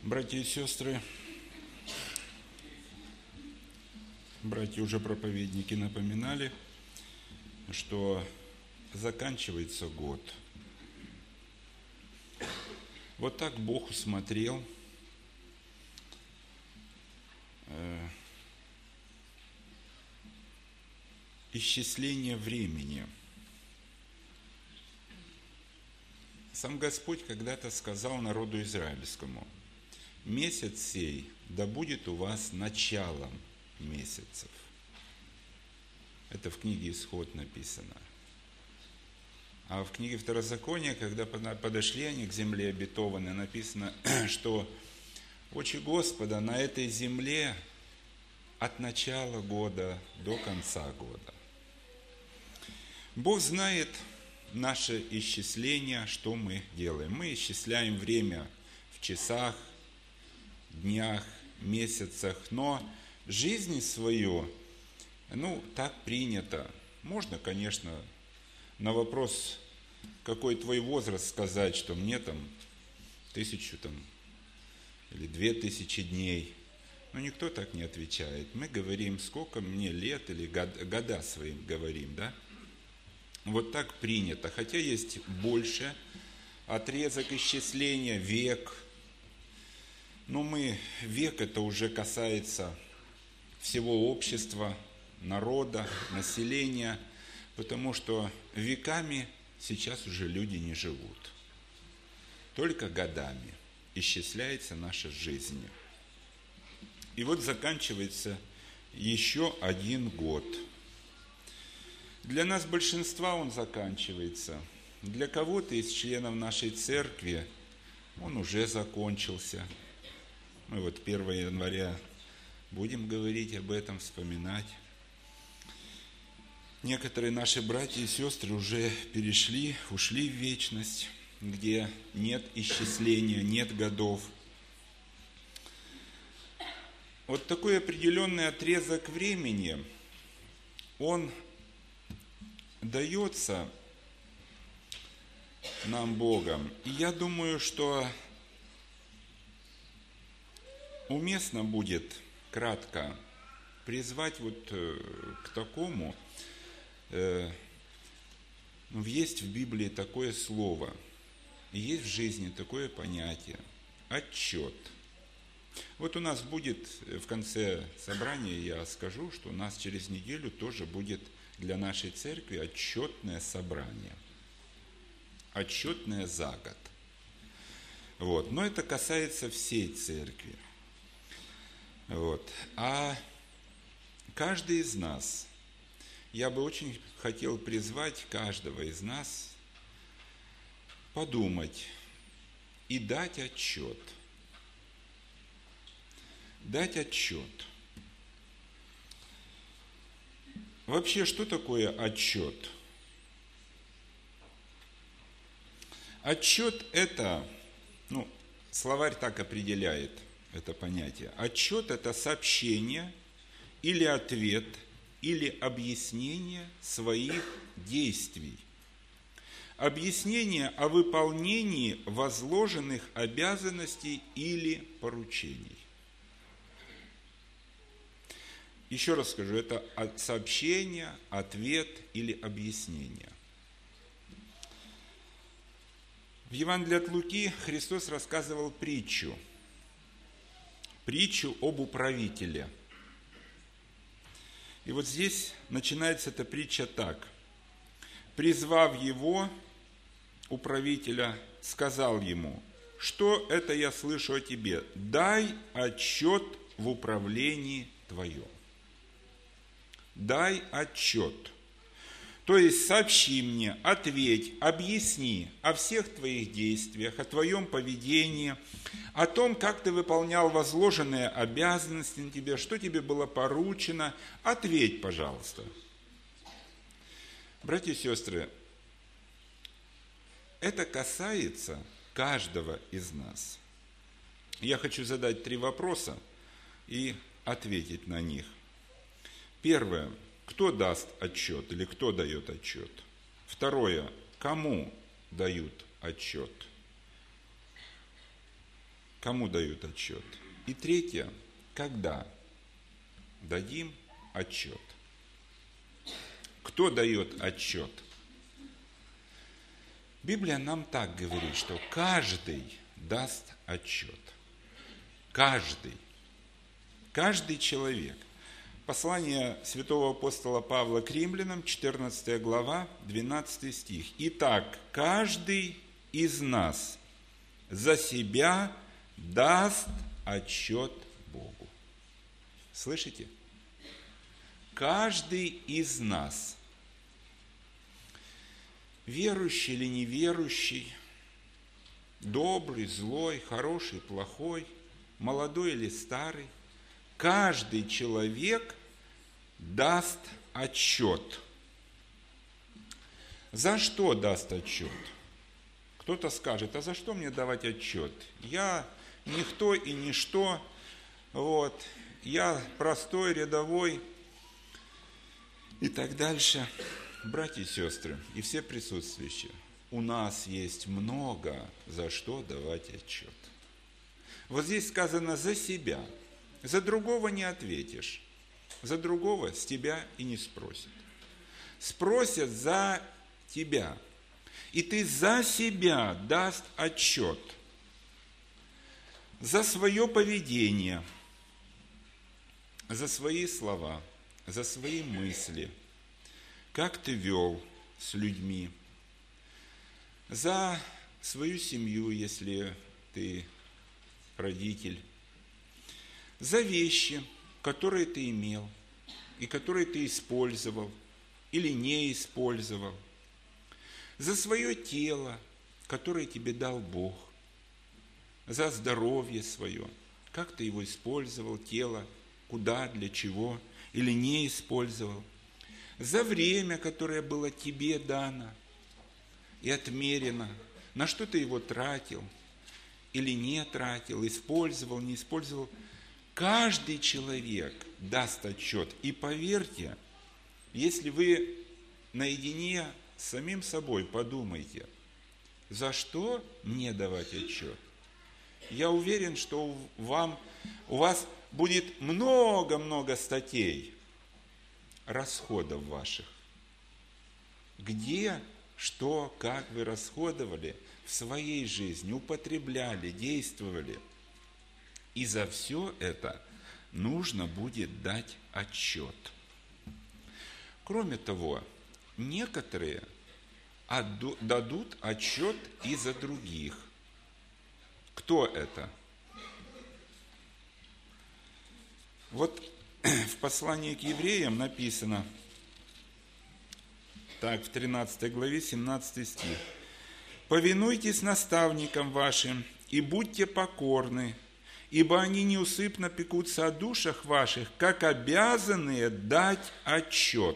Братья и сестры, братья уже проповедники напоминали, что заканчивается год. Вот так Бог усмотрел исчисление времени. Сам Господь когда-то сказал народу израильскому: месяц сей да будет у вас началом месяцев. Это в книге Исход написано. А в книге Второзакония, когда подошли они к земле обетованной, написано, что очи Господа на этой земле от начала года до конца года. Бог знает наше исчисление, что мы делаем. Мы исчисляем время в часах, днях, месяцах, но жизнь свою, так принято. Можно, конечно, на вопрос, какой твой возраст, сказать, что мне 1000 или 2000 дней. Но никто так не отвечает. Мы говорим, сколько мне лет, или года своим говорим, да? Вот так принято. Хотя есть больше отрезок исчисления, век. Но век это уже касается всего общества, народа, населения, потому что веками сейчас уже люди не живут. Только годами исчисляется наша жизнь. И вот заканчивается еще один год. Для нас большинства он заканчивается. Для кого-то из членов нашей церкви он уже закончился. Мы 1 января будем говорить об этом, вспоминать. Некоторые наши братья и сестры уже ушли в вечность, где нет исчисления, нет годов. Вот такой определенный отрезок времени, он дается нам Богом. И я думаю, что уместно будет кратко призвать к такому. Есть в Библии такое слово, и есть в жизни такое понятие – отчет. Вот у нас будет в конце собрания, я скажу, что у нас через неделю тоже будет для нашей церкви отчетное собрание. Отчетное за год. Но это касается всей церкви. А каждый из нас, я бы очень хотел призвать каждого из нас подумать и дать отчет. Дать отчет. Вообще, что такое отчет? Отчет – это, словарь так определяет это понятие. Отчет – это сообщение или ответ, или объяснение своих действий. Объяснение о выполнении возложенных обязанностей или поручений. Еще раз скажу, это сообщение, ответ или объяснение. В Евангелии от Луки Христос рассказывал притчу об управителе. И вот здесь начинается эта притча так. Призвав его, управителя, сказал ему: что это я слышу о тебе? Дай отчет в управлении твоем. Дай отчет. То есть сообщи мне, ответь, объясни о всех твоих действиях, о твоем поведении, о том, как ты выполнял возложенные обязанности на тебе, что тебе было поручено. Ответь, пожалуйста. Братья и сестры, это касается каждого из нас. Я хочу задать 3 вопроса и ответить на них. Первое. Кто даст отчет или кто дает отчет? Второе. Кому дают отчет? Кому дают отчет? И третье, когда дадим отчет? Кто дает отчет? Библия нам так говорит, что каждый даст отчет. Каждый человек. Послание святого апостола Павла к римлянам, 14 глава, 12 стих. Итак, каждый из нас за себя даст отчет Богу. Слышите? Каждый из нас, верующий или неверующий, добрый, злой, хороший, плохой, молодой или старый, каждый человек даст отчет. За что даст отчет? Кто-то скажет, а за что мне давать отчет? Я никто и ничто, я простой, рядовой и так дальше. Братья и сестры, и все присутствующие, у нас есть много за что давать отчет. Вот здесь сказано за себя. За другого не ответишь. За другого с тебя и не спросят. Спросят за тебя. И ты за себя даст отчет. За свое поведение, за свои слова, за свои мысли, как ты вел с людьми, за свою семью, если ты родитель, за вещи, которые ты имел и которые ты использовал или не использовал, за свое тело, которое тебе дал Бог, за здоровье свое, как ты его использовал, тело, куда, для чего, или не использовал, за время, которое было тебе дано и отмерено, на что ты его тратил или не тратил, использовал, не использовал. Каждый человек даст отчет. И поверьте, если вы наедине с самим собой подумайте, за что мне давать отчет, я уверен, что у вас будет много-много статей расходов ваших. Где, что, как вы расходовали в своей жизни, употребляли, действовали. И за все это нужно будет дать отчет. Кроме того, некоторые дадут отчет и за других. Кто это? Вот в послании к евреям написано, так, в 13 главе, 17 стих. «Повинуйтесь наставникам вашим и будьте покорны, ибо они неусыпно пекутся о душах ваших, как обязанные дать отчет».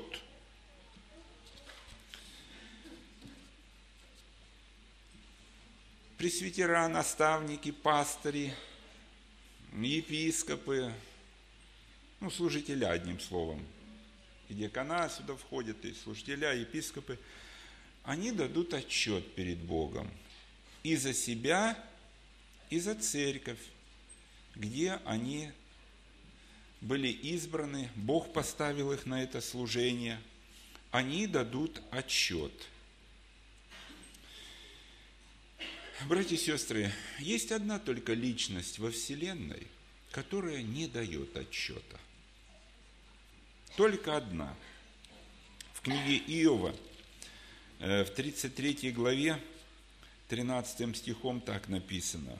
Пресвитера, наставники, пастыри, епископы, служители, одним словом, и диакона сюда входят, и служителя, и епископы, они дадут отчет перед Богом и за себя, и за церковь, где они были избраны, Бог поставил их на это служение, они дадут отчет. Братья и сестры, есть одна только личность во Вселенной, которая не дает отчета. Только одна. В книге Иова, в 33 главе, 13 стихом так написано.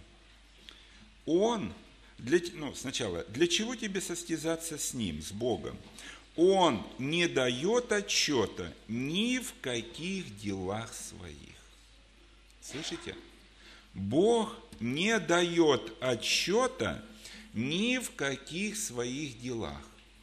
Сначала, для чего тебе состязаться с Ним, с Богом? Он не дает отчета ни в каких делах своих. Слышите? Бог не дает отчета ни в каких своих делах.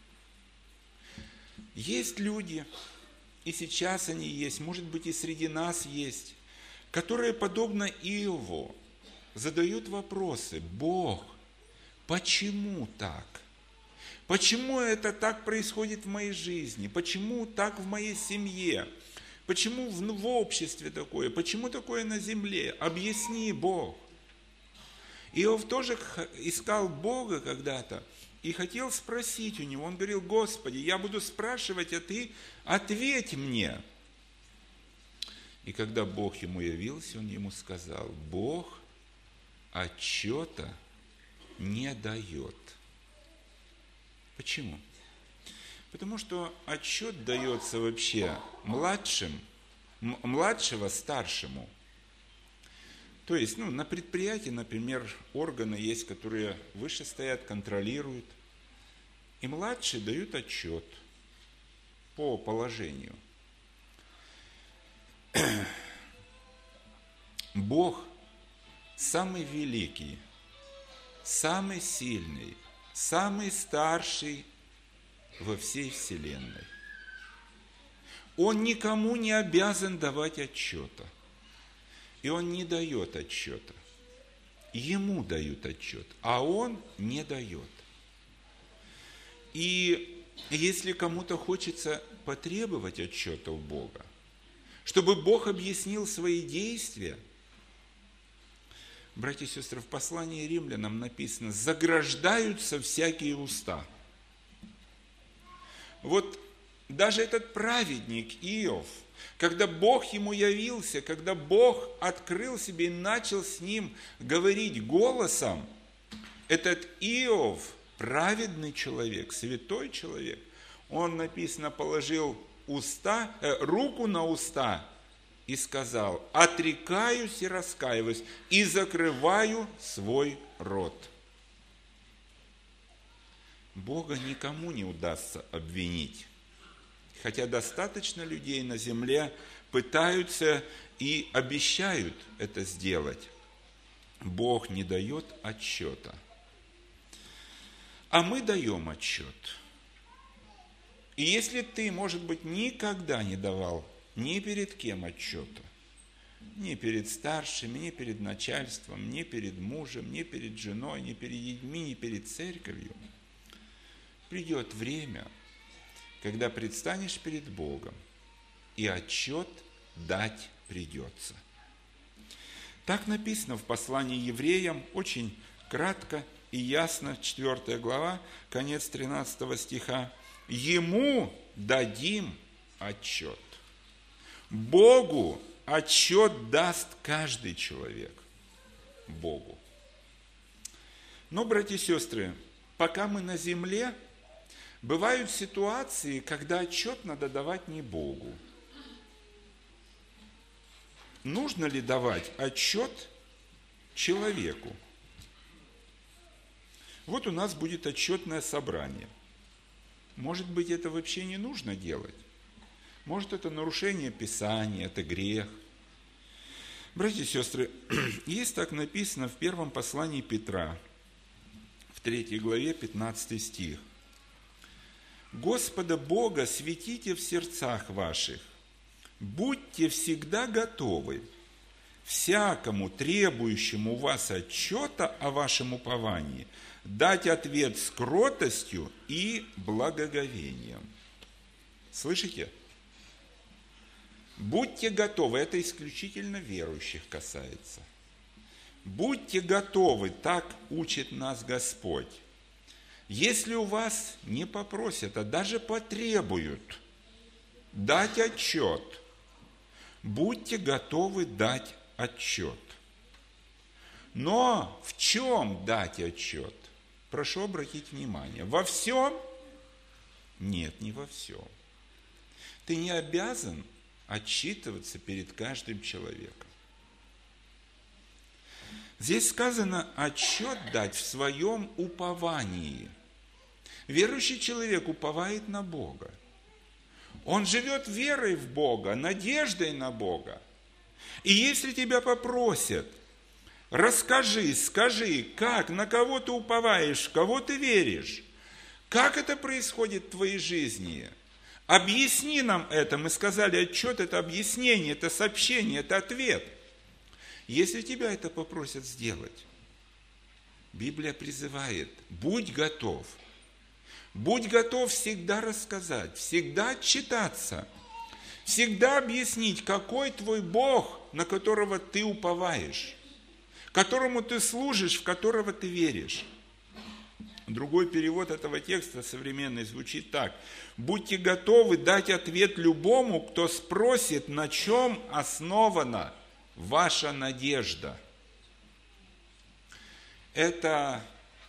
Есть люди, и сейчас они есть, может быть, и среди нас есть, которые, подобно Иову, задают вопросы. Бог, почему так? Почему это так происходит в моей жизни? Почему так в моей семье? Почему в обществе такое? Почему такое на земле? Объясни, Бог. Иов тоже искал Бога когда-то и хотел спросить у него. Он говорил: Господи, я буду спрашивать, а ты ответь мне. И когда Бог ему явился, он ему сказал: Бог отчета не дает. Почему? Потому что отчет дается вообще младшего старшему. То есть, на предприятии, например, органы есть, которые выше стоят, контролируют. И младшие дают отчет по положению. Бог самый великий, самый сильный, самый старший во всей вселенной. Он никому не обязан давать отчета. И он не дает отчета. Ему дают отчет, а он не дает. И если кому-то хочется потребовать отчета у Бога, чтобы Бог объяснил свои действия, братья и сестры, в послании римлянам написано: заграждаются всякие уста. Вот даже этот праведник Иов, когда Бог ему явился, когда Бог открыл себе и начал с ним говорить голосом, этот Иов, праведный человек, святой человек, он, написано, положил руку на уста и сказал: отрекаюсь и раскаиваюсь, и закрываю свой рот. Бога никому не удастся обвинить. Хотя достаточно людей на земле пытаются и обещают это сделать. Бог не дает отчета. А мы даем отчет. И если ты, может быть, никогда не давал ни перед кем отчета, ни перед старшими, ни перед начальством, ни перед мужем, ни перед женой, ни перед детьми, ни перед церковью, придет время, когда предстанешь перед Богом, и отчет дать придется. Так написано в послании евреям, очень кратко и ясно, 4 глава, конец 13 стиха. Ему дадим отчет. Богу отчет даст каждый человек. Богу. Но, братья и сестры, пока мы на земле, бывают ситуации, когда отчет надо давать не Богу. Нужно ли давать отчет человеку? Вот у нас будет отчетное собрание. Может быть, это вообще не нужно делать? Может, это нарушение Писания, это грех? Братья и сестры, есть так написано в первом послании Петра, в 3 главе, 15 стих. Господа Бога светите в сердцах ваших, будьте всегда готовы всякому требующему у вас отчета о вашем уповании дать ответ с кротостью и благоговением. Слышите? Будьте готовы, это исключительно верующих касается. Будьте готовы, так учит нас Господь. Если у вас не попросят, а даже потребуют дать отчет, будьте готовы дать отчет. Но в чем дать отчет? Прошу обратить внимание. Во всем? Нет, не во всем. Ты не обязан отчитываться перед каждым человеком. Здесь сказано отчет дать в своем уповании. Верующий человек уповает на Бога. Он живет верой в Бога, надеждой на Бога. И если тебя попросят, расскажи, скажи, как, на кого ты уповаешь, в кого ты веришь, как это происходит в твоей жизни, объясни нам это. Мы сказали, отчет – это объяснение, это сообщение, это ответ. Если тебя это попросят сделать, Библия призывает, будь готов. Будь готов всегда рассказать, всегда отчитаться, всегда объяснить, какой твой Бог, на которого ты уповаешь, которому ты служишь, в которого ты веришь. Другой перевод этого текста современный звучит так. Будьте готовы дать ответ любому, кто спросит, на чем основана ваша надежда. Это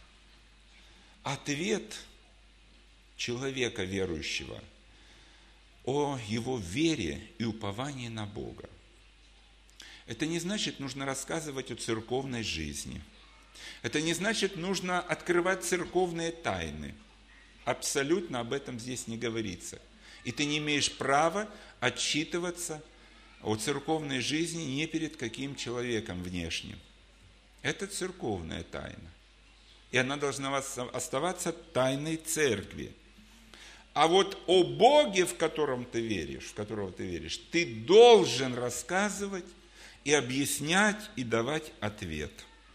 ответ человека верующего о его вере и уповании на Бога. Это не значит, нужно рассказывать о церковной жизни. Это не значит, нужно открывать церковные тайны. Абсолютно об этом здесь не говорится. И ты не имеешь права отчитываться о церковной жизни не перед каким человеком внешним. Это церковная тайна. И она должна оставаться тайной церкви. А вот о Боге, в котором ты веришь, в которого ты веришь, ты должен рассказывать и объяснять, и давать ответ.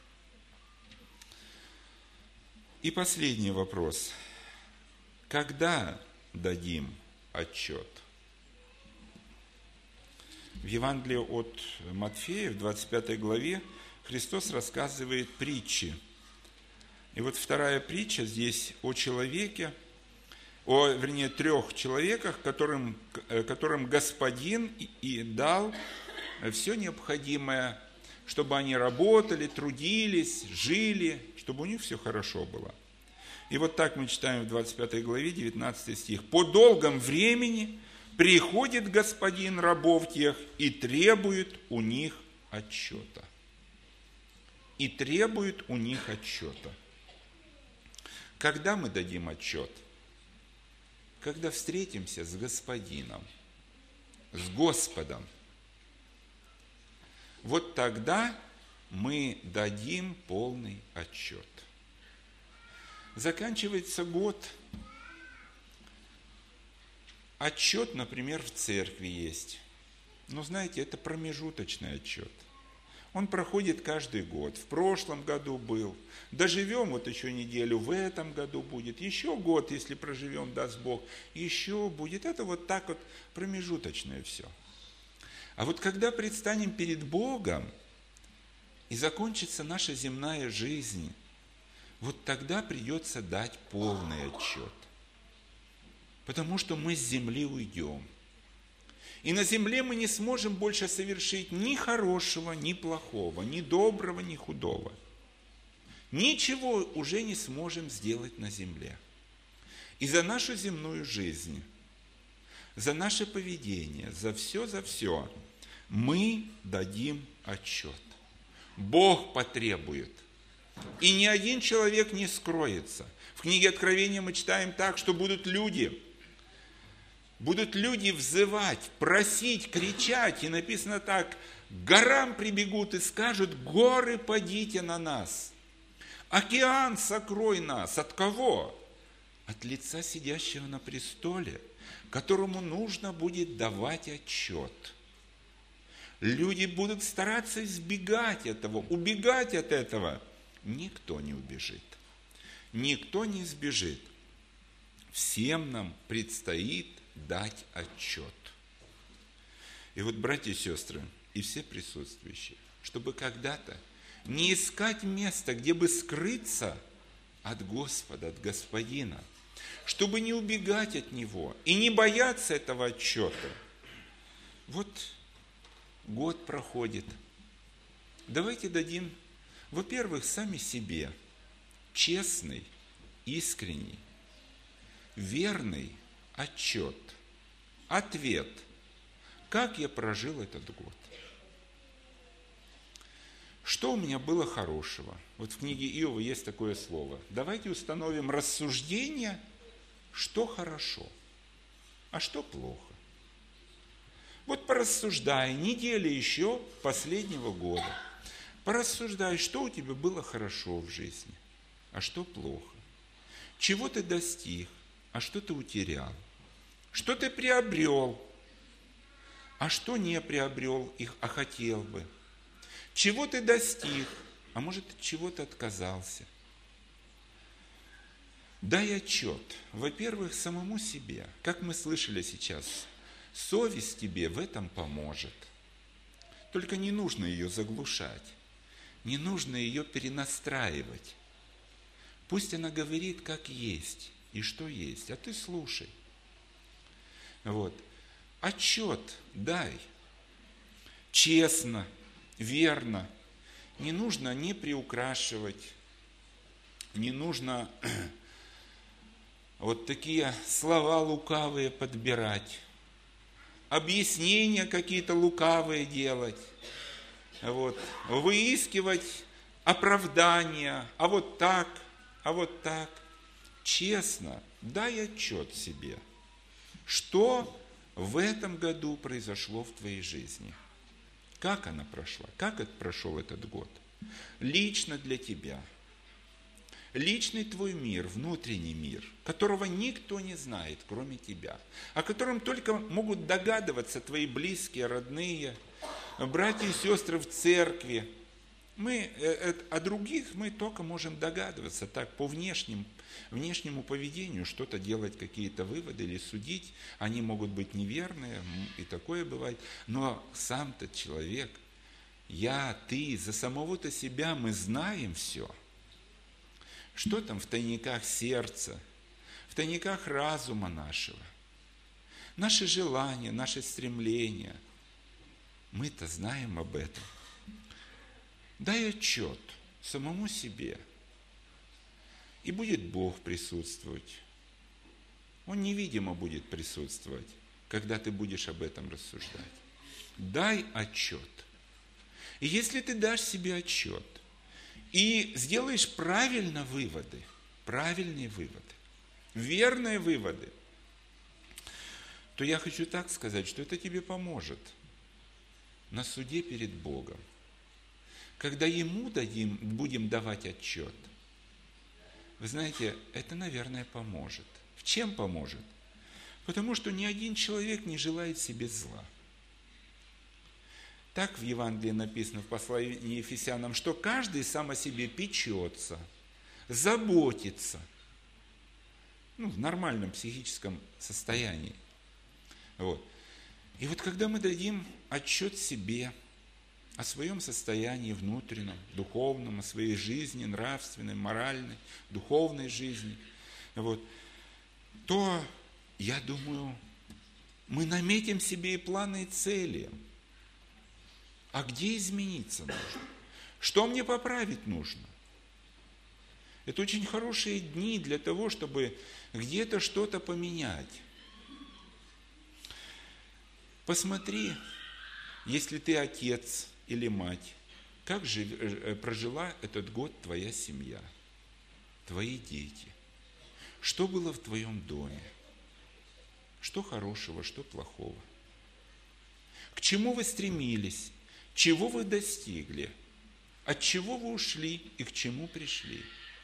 И последний вопрос. Когда дадим отчет? В Евангелии от Матфея, в 25 главе, Христос рассказывает притчи. И вот вторая притча здесь о человеке, вернее, 3 человеках, которым Господин и дал все необходимое, чтобы они работали, трудились, жили, чтобы у них все хорошо было. И вот так мы читаем в 25 главе, 19 стих. «По долгом времени приходит господин рабов тех и требует у них отчета». И требует у них отчета. Когда мы дадим отчет? Когда встретимся с Господином, с Господом. Вот тогда мы дадим полный отчет. Заканчивается год. Отчет, например, в церкви есть. Но знаете, это промежуточный отчет. Он проходит каждый год. В прошлом году был. Доживем вот еще неделю, в этом году будет. Еще год, если проживем, даст Бог, еще будет. Это вот так вот промежуточное все. А вот когда предстанем перед Богом и закончится наша земная жизнь, вот тогда придется дать полный отчет. Потому что мы с земли уйдем. И на земле мы не сможем больше совершить ни хорошего, ни плохого, ни доброго, ни худого. Ничего уже не сможем сделать на земле. И за нашу земную жизнь, за наше поведение, за все мы дадим отчет. Бог потребует. И ни один человек не скроется. В книге Откровения мы читаем так, что будут люди взывать, просить, кричать. И написано так: к горам прибегут и скажут: горы, падите на нас. Океан, сокрой нас. От кого? От лица сидящего на престоле, которому нужно будет давать отчет. Люди будут стараться избегать этого, убегать от этого. Никто не убежит. Никто не избежит. Всем нам предстоит дать отчет. И вот, братья и сестры, и все присутствующие, чтобы когда-то не искать места, где бы скрыться от Господа, от Господина, чтобы не убегать от Него и не бояться этого отчета. Вот год проходит. Давайте дадим, во-первых, сами себе честный, искренний, верный отчет, ответ, как я прожил этот год. Что у меня было хорошего? Вот в книге Иова есть такое слово. Давайте установим рассуждение, что хорошо, а что плохо. Вот порассуждай, неделя еще последнего года. Порассуждай, что у тебя было хорошо в жизни, а что плохо. Чего ты достиг, а что ты утерял. Что ты приобрел, а что не приобрел, а хотел бы. Чего ты достиг, а может, от чего ты отказался. Дай отчет, во-первых, самому себе. Как мы слышали сейчас, совесть тебе в этом поможет. Только не нужно ее заглушать. Не нужно ее перенастраивать. Пусть она говорит, как есть и что есть, а ты слушай. Вот. Отчет дай. Честно, верно. Не нужно не приукрашивать, не нужно вот такие слова лукавые подбирать, объяснения какие-то лукавые делать, вот, выискивать оправдания, а вот так, а вот так. Честно, дай отчет себе, что в этом году произошло в твоей жизни. Как она прошла? Как прошел этот год? Лично для тебя. Личный твой мир, внутренний мир, которого никто не знает, кроме тебя, о котором только могут догадываться твои близкие, родные, братья и сестры в церкви. Мы о других мы только можем догадываться, так, по внешнему поведению, что-то делать, какие-то выводы или судить. Они могут быть неверные, и такое бывает. Но сам-то человек, я, ты, за самого-то себя мы знаем все. Что там в тайниках сердца, в тайниках разума нашего? Наши желания, наши стремления. Мы-то знаем об этом. Дай отчет самому себе. И будет Бог присутствовать. Он невидимо будет присутствовать, когда ты будешь об этом рассуждать. Дай отчет. И если ты дашь себе отчет, и сделаешь правильные выводы, верные выводы, то я хочу так сказать, что это тебе поможет на суде перед Богом. Когда Ему будем давать отчет, вы знаете, это, наверное, поможет. В чем поможет? Потому что ни один человек не желает себе зла. Так в Евангелии написано, в послании Ефесянам, что каждый сам о себе печется, заботится, в нормальном психическом состоянии. Вот. И вот когда мы дадим отчет себе о своем состоянии внутреннем, духовном, о своей жизни, нравственной, моральной, духовной жизни, вот, то, я думаю, мы наметим себе и планы, и цели. А где измениться нужно? Что мне поправить нужно? Это очень хорошие дни для того, чтобы где-то что-то поменять. Посмотри, если ты отец или мать, как же прожила этот год твоя семья, твои дети? Что было в твоем доме? Что хорошего, что плохого? К чему вы стремились? Чего вы достигли? От чего вы ушли и к чему пришли?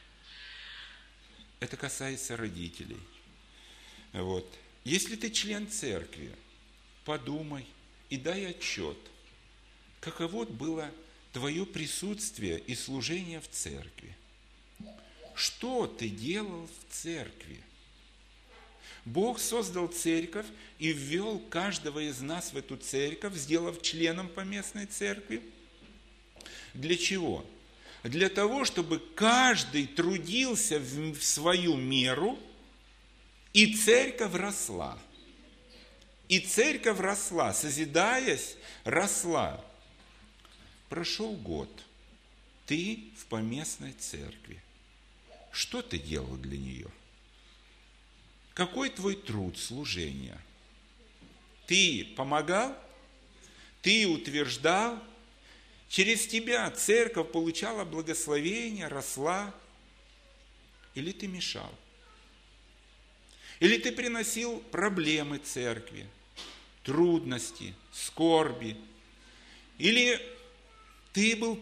Это касается родителей. Вот. Если ты член церкви, подумай и дай отчет, каково было твое присутствие и служение в церкви. Что ты делал в церкви? Бог создал церковь и ввел каждого из нас в эту церковь, сделав членом поместной церкви. Для чего? Для того, чтобы каждый трудился в свою меру, и церковь росла. И церковь росла, созидаясь, росла. Прошел год, ты в поместной церкви. Что ты делал для нее? Какой твой труд, служение? Ты помогал? Ты утверждал? Через тебя церковь получала благословение, росла? Или ты мешал? Или ты приносил проблемы церкви, трудности, скорби? Или ты был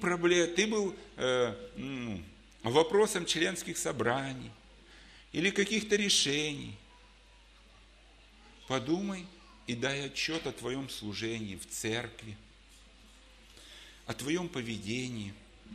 вопросом членских собраний или каких-то решений? Подумай и дай отчет о твоем служении в церкви, о твоем поведении,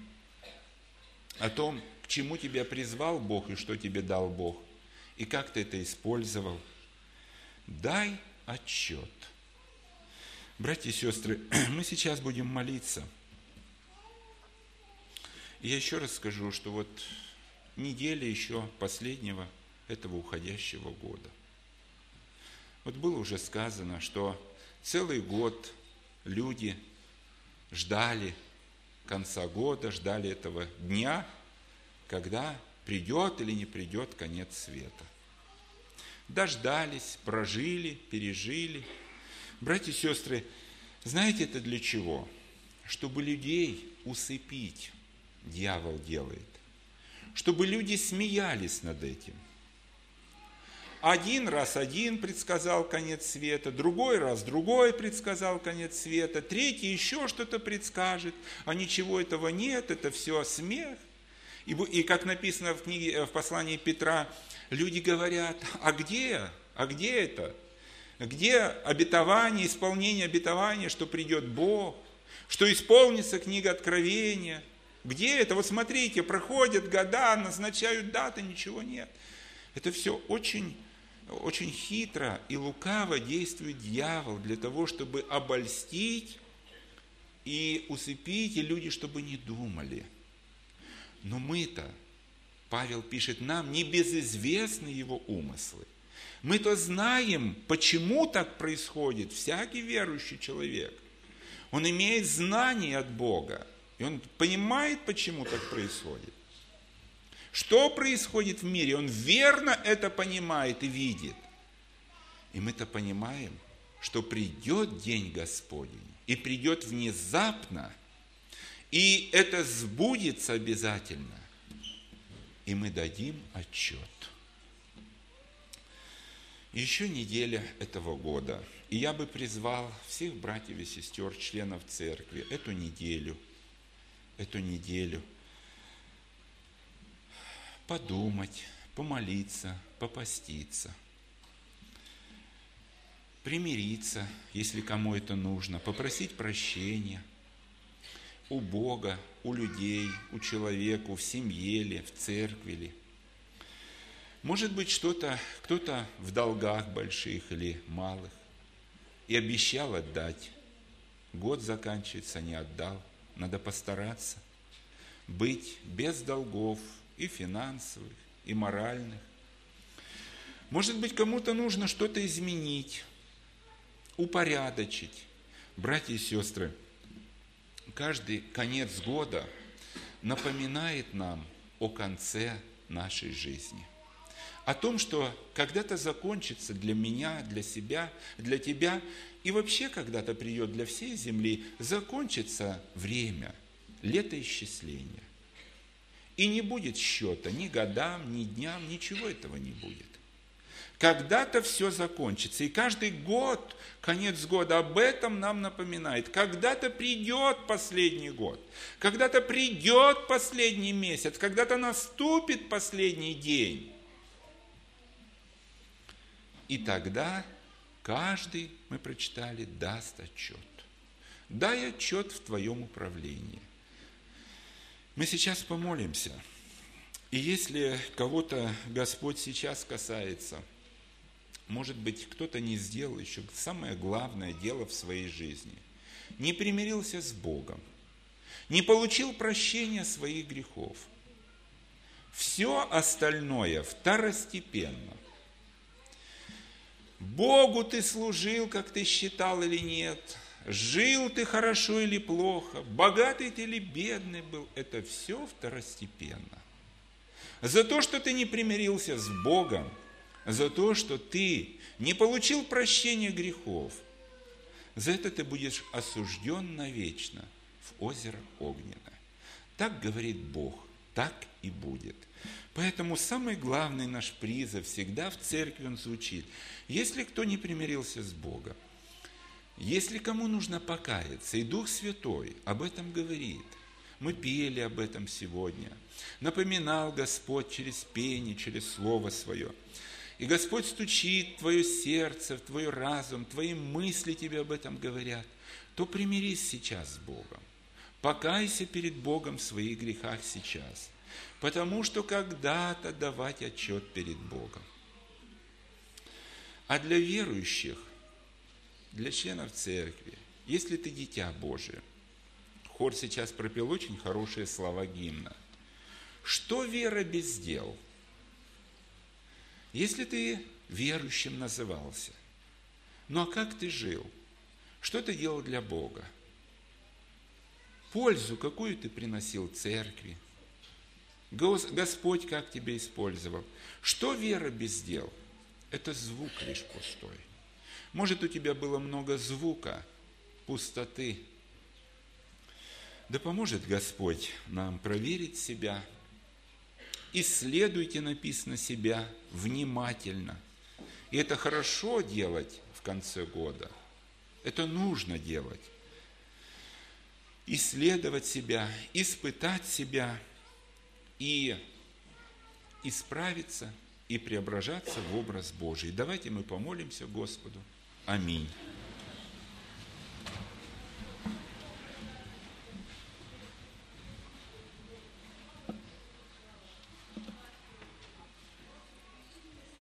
о том, к чему тебя призвал Бог и что тебе дал Бог, и как ты это использовал. Дай отчет. Братья и сестры, мы сейчас будем молиться. И я еще раз скажу, что вот неделя еще последнего этого уходящего года. Вот было уже сказано, что целый год люди ждали конца года, ждали этого дня, когда придет или не придет конец света. Дождались, прожили, пережили. Братья и сестры, знаете, это для чего? Чтобы людей усыпить, дьявол делает. Чтобы люди смеялись над этим. Один раз один предсказал конец света, другой раз другой предсказал конец света, третий еще что-то предскажет, а ничего этого нет, это все смех. И как написано в книге, в послании Петра, люди говорят: а где это? Где обетование, исполнение обетования, что придет Бог, что исполнится книга Откровения? Где это? Вот смотрите, проходят года, назначают даты, ничего нет. Это все очень, очень хитро и лукаво действует дьявол для того, чтобы обольстить и усыпить, и люди, чтобы не думали. Но мы-то, Павел пишет нам, не безызвестны его умыслы. Мы-то знаем, почему так происходит. Всякий верующий человек, он имеет знание от Бога. И он понимает, почему так происходит. Что происходит в мире, он верно это понимает и видит. И мы-то понимаем, что придет день Господень, и придет внезапно, и это сбудется обязательно, и мы дадим отчет. Еще неделя этого года, и я бы призвал всех братьев и сестер, членов церкви, эту неделю подумать, помолиться, попаститься, примириться, если кому это нужно, попросить прощения у Бога, у людей, у человека, в семье ли, в церкви ли. Может быть, кто-то в долгах больших или малых и обещал отдать. Год заканчивается, не отдал. Надо постараться быть без долгов и финансовых, и моральных. Может быть, кому-то нужно что-то изменить, упорядочить. Братья и сестры, каждый конец года напоминает нам о конце нашей жизни. О том, что когда-то закончится для меня, для себя, для тебя, и вообще когда-то придет для всей земли, закончится время летоисчисления. И не будет счета ни годам, ни дням, ничего этого не будет. Когда-то все закончится, и каждый год, конец года об этом нам напоминает. Когда-то придет последний год, когда-то придет последний месяц, когда-то наступит последний день. И тогда каждый, мы прочитали, даст отчет. Дай отчет в твоем управлении. Мы сейчас помолимся. И если кого-то Господь сейчас касается, может быть, кто-то не сделал еще самое главное дело в своей жизни. Не примирился с Богом, не получил прощения своих грехов. Все остальное второстепенно. Богу ты служил, как ты считал или нет, жил ты хорошо или плохо, богатый ты или бедный был, это все второстепенно. За то, что ты не примирился с Богом, за то, что ты не получил прощения грехов, за это ты будешь осужден навечно в озеро огненное. Так говорит Бог, так и будет. Поэтому самый главный наш призыв всегда в церкви он звучит. Если кто не примирился с Богом, если кому нужно покаяться, и Дух Святой об этом говорит, мы пели об этом сегодня, напоминал Господь через пение, через Слово Свое. И Господь стучит в твое сердце, в твой разум, твои мысли тебе об этом говорят, то примирись сейчас с Богом. Покайся перед Богом в своих грехах сейчас. Потому что когда-то давать отчет перед Богом. А для верующих, для членов церкви, если ты дитя Божие, Хор сейчас пропел очень хорошие слова гимна. Что вера без дел? Если ты верующим назывался, ну а как ты жил? Что ты делал для Бога? Пользу какую ты приносил церкви? Господь как тебя использовал? Что вера без дел? Это звук лишь пустой. Может, у тебя было много звука, пустоты. Да поможет Господь нам проверить себя. Исследуйте, написано, себя внимательно. И это хорошо делать в конце года. Это нужно делать. Исследовать себя, испытать себя и исправиться, и преображаться в образ Божий. Давайте мы помолимся Господу. Аминь.